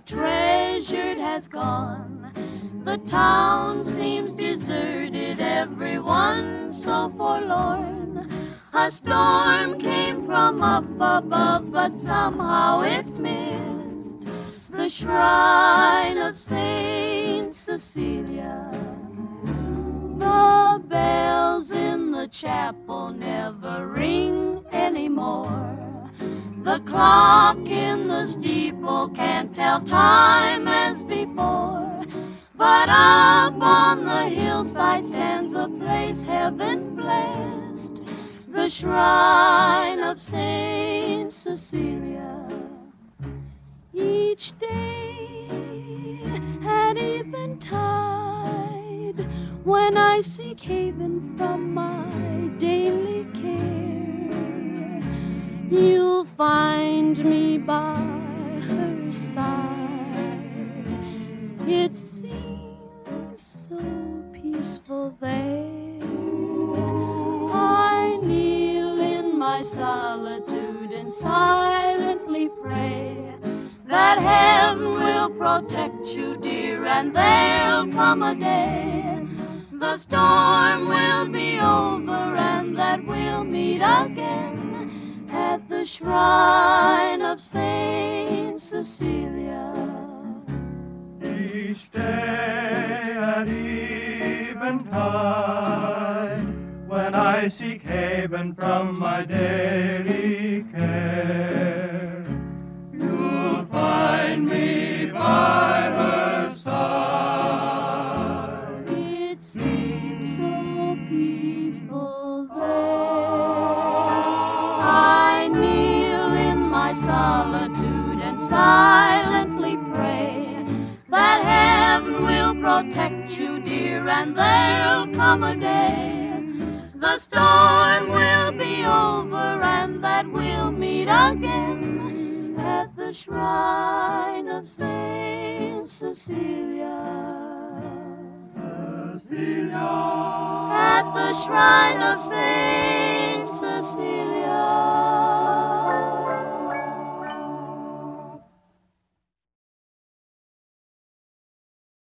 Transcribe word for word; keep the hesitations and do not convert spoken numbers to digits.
I've treasured has gone. The town seems deserted, everyone so forlorn. A storm came from up above, but somehow it missed the shrine of Saint Cecilia. The bells in the chapel never ring anymore. The clock in the steeple can't tell time as before. But up on the hillside stands a place heaven blessed, the shrine of Saint Cecilia. Each day at eventide, when I seek haven from my daily care, you'll find me by her side. It seems so peaceful there. I kneel in my solitude and silently pray that heaven will protect you, dear, and there'll come a day the storm will be over and that we'll meet again at the shrine of Saint Cecilia. Each day at eventide, when I seek haven from my daily care, you'll find me by her side. It seems so peaceful there. I kneel in my solitude and silently pray that heaven will protect you, dear, and there'll come a day the storm will be over and that we'll meet again at the shrine of Saint Cecilia. Cecilia. At the shrine of Saint Cecilia.